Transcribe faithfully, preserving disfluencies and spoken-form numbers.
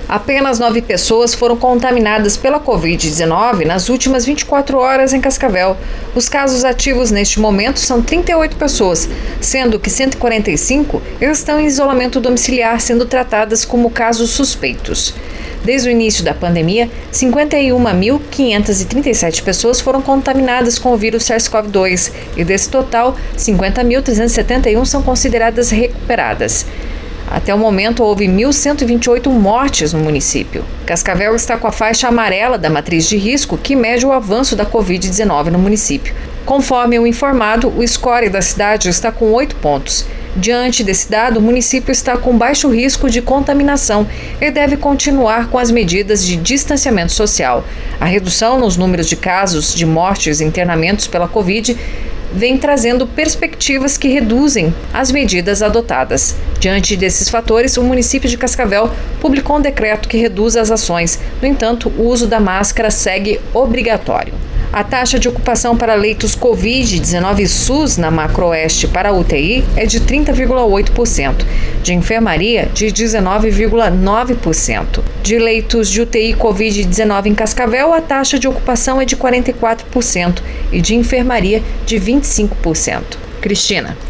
Apenas nove pessoas foram contaminadas pela covid dezenove nas últimas vinte e quatro horas em Cascavel. Os casos ativos neste momento são trinta e oito pessoas, sendo que cento e quarenta e cinco estão em isolamento domiciliar, sendo tratadas como casos suspeitos. Desde o início da pandemia, cinquenta e uma mil quinhentas e trinta e sete pessoas foram contaminadas com o vírus SARS-CoV dois e, desse total, cinquenta mil trezentas e setenta e um são consideradas recuperadas. Até o momento, houve mil cento e vinte e oito mortes no município. Cascavel está com a faixa amarela da matriz de risco, que mede o avanço da covid dezenove no município. Conforme o informado, o score da cidade está com oito pontos. Diante desse dado, o município está com baixo risco de contaminação e deve continuar com as medidas de distanciamento social. A redução nos números de casos de mortes e internamentos pela Covid vem trazendo perspectivas que reduzem as medidas adotadas. Diante desses fatores, o município de Cascavel publicou um decreto que reduz as ações. No entanto, o uso da máscara segue obrigatório. A taxa de ocupação para leitos covid dezenove SUS na Macro-Oeste para a U T I é de trinta vírgula oito por cento, de enfermaria de dezenove vírgula nove por cento. De leitos de U T I covid dezenove em Cascavel, a taxa de ocupação é de quarenta e quatro por cento e de enfermaria de vinte e cinco por cento. Cristina.